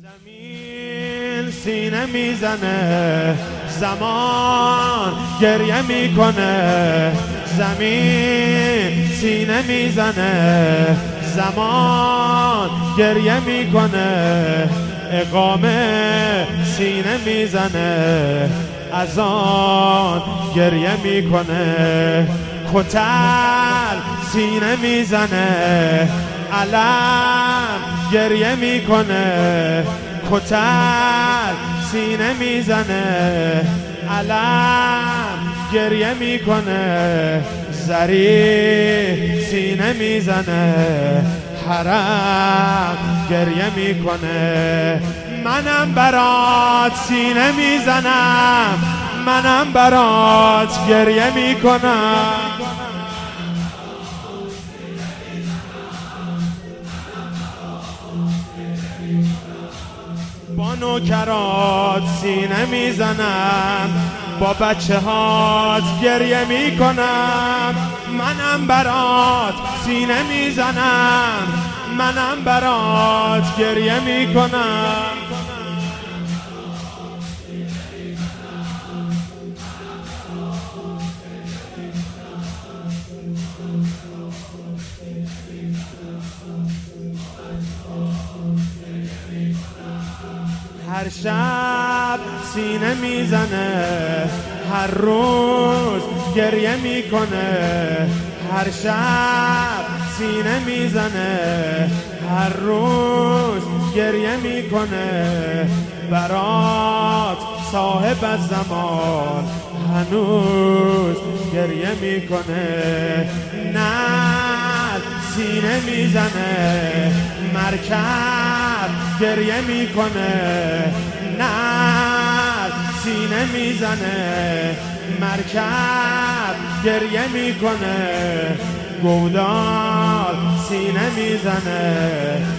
زمین سینه میزنه، زمان گریه میکنه. زمین سینه میزنه، زمان گریه میکنه. اقامه سینه میزنه، اذان گریه میکنه. کتل سینه میزنه، علم گریه میکنه. کتل سینه میزنه، علم گریه میکنه. زری سینه میزنه، حرم گریه میکنه. منم برات سینه میزنم، منم برات گریه میکنم. با نوکرات سینه میزنم، با بچه هات گریه میکنم. منم برات سینه میزنم، منم برات گریه میکنم. هر شب سینه میزنه، هر روز گریه میکنه. هر شب سینه میزنه، هر روز گریه میکنه. برات صاحب الزمان هنوز گریه میکنه. نه سینه میزنه، مرکب گریه میکنه. نه سینه میزنه، مرکب گریه میکنه. گودال سینه میزنه،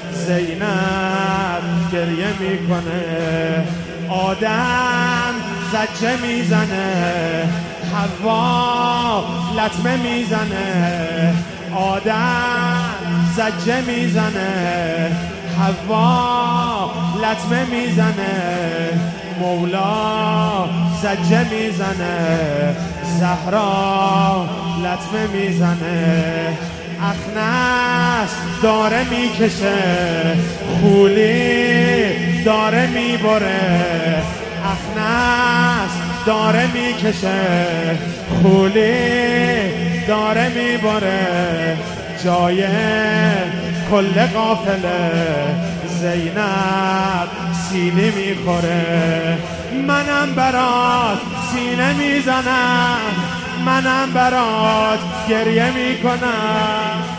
زینب گریه میکنه. آدم زجه میزنه، حوا لطمه میزنه. آدم زجه میزنه، حوا لطمه میزنه. مولا زجه میزنه، زهرا لطمه میزنه. اخنس داره میکشه، خولی داره میبره. اخنس داره میکشه، خولی داره میبره. جای کل قافله زینب سینه میخوره. منم برات سینه میزنم، منم برات گریه میکنم.